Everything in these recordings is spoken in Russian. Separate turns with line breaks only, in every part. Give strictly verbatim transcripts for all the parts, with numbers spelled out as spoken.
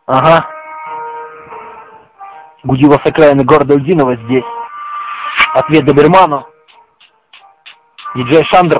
Ага. Гудила с окраины города Ульдиново здесь. Ответ доберману. Диджей Шандр.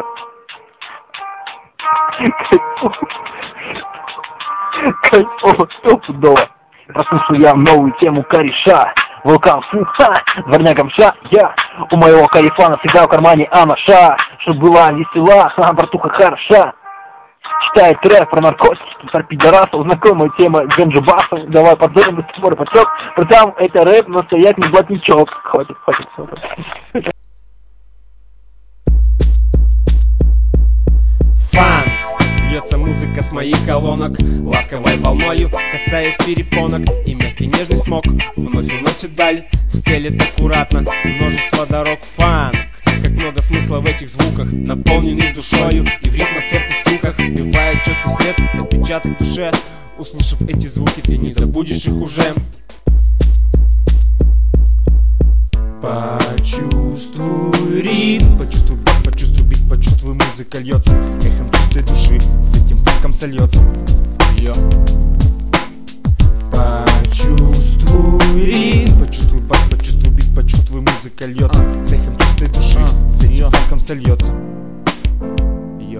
Кайфово, стопудово. Прослушал я новую тему кореша. Вулкан Фуха, дворняком ша. Я у моего карифана всегда в кармане анаша. Чтоб была весела, а братуха хороша. Читает трек про наркотики, про пидорасов. Знакомая тема Джанджибасов. Давай подзорим до сих пор потек. Притом это рэп, настоятельный блатничок. Хватит, хватит, хватит.
Фанк. Льется музыка с моих колонок, ласковой волною касаясь перепонок. И мягкий нежный смог вновь уносит даль, стелет аккуратно множество дорог. Фанк. Как много смысла в этих звуках, наполненных душою и в ритмах сердца струках. Бивает четкий след, отпечаток в душе. Услышав эти звуки, ты не забудешь их уже. Почувствуй ритм, почувствуй бит, почувствуй бит, почувствуй музыка льется эхом чистой души, с этим фанком сольется. Йо. Почувствуй ритм, почувствуй бас, почувствуй бит, почувствуй музыка льется с эхом чистой души, с этим фанком сольется. Йо.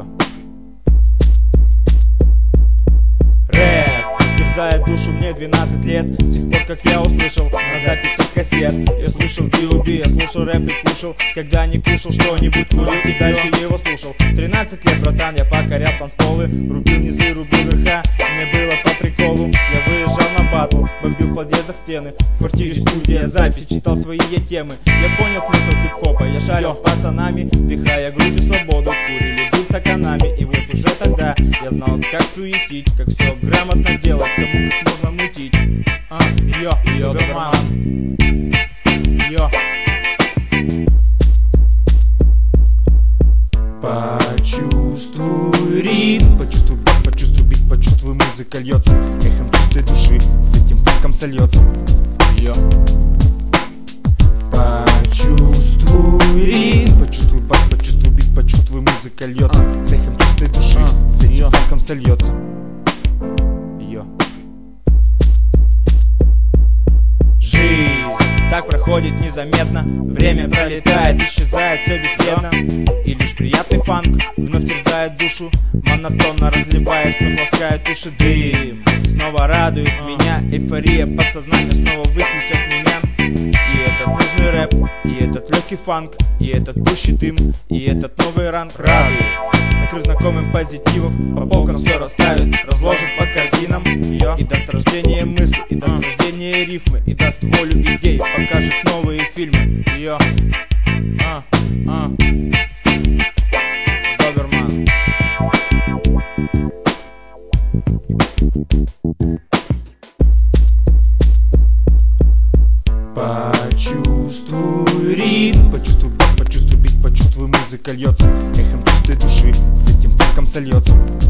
Рэп терзает душу мне двенадцать лет, с тех пор как я услышал на записях кассет. Я слушал би о би, я слушал рэп и кушал, когда не кушал что-нибудь, курил и дальше его слушал. тринадцать лет, братан, я покорял танцполы, рубил низы, рубил верха, мне было по приколу. Я выезжал на батл, бомбил в подъездах стены, в квартире студия, запись, читал свои темы. Я понял смысл хип-хопа, я шарил с пацанами, дыхая грудью свободу, курили дым стаканами. И вот уже тогда я знал, как суетить, как все грамотно делать, кому как можно мутить. А, йо, йо, доберман. Йо. Почувствуй ритм, почувствуй бас, почувствуй бит, почувствуй музыка льется эхом чистой души, с этим фанком сольется. Йо. Почувствуй ритм, почувствуй бас, почувствуй бит, почувствуй музыка льется с эхом чистой души, с этим фанком сольется. Йо. Жизнь так проходит незаметно, время пролетает, исчезает все бесследно. И лишь приятный фанк вновь терзает душу, монотонно разливаясь, вновь ласкает уши. Дым снова радует меня, эйфория подсознания снова выслесет меня. И этот нужный рэп, и этот легкий фанк, и этот пущий дым, и этот новый ранг радует. Накрыв знакомым позитивов, по полкам все расставит, разложит по корзинам. И даст рождение мысли, и даст рождение рифмы, и даст волю идей, покажет новые фильмы. Йо. А, а. Доберман. Почувствуй ритм, почувствуй бас, почувствуй бит, почувствуй музыка льется эхом чистой души, с этим фанком сольется.